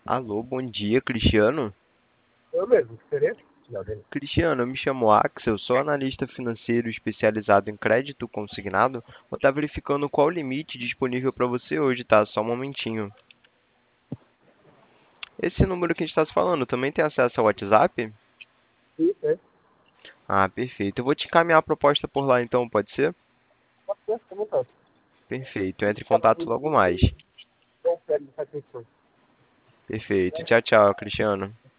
Alô, bom dia, Cristiano. Eu mesmo, diferente? Não, dele. Cristiano, eu me chamo Axel, sou analista financeiro especializado em crédito consignado. Vou estar verificando qual o limite disponível para você hoje, tá? Só um momentinho. Esse número que a gente está se falando também tem acesso ao WhatsApp? Sim, é. Ah, perfeito. Eu vou te encaminhar a proposta por lá então, pode ser? Pode ser, fica à vontade. Perfeito. Entre em Chama contato muito logo e mais. confere de satisfação. Perfeito. Tchau, tchau, Cristiano.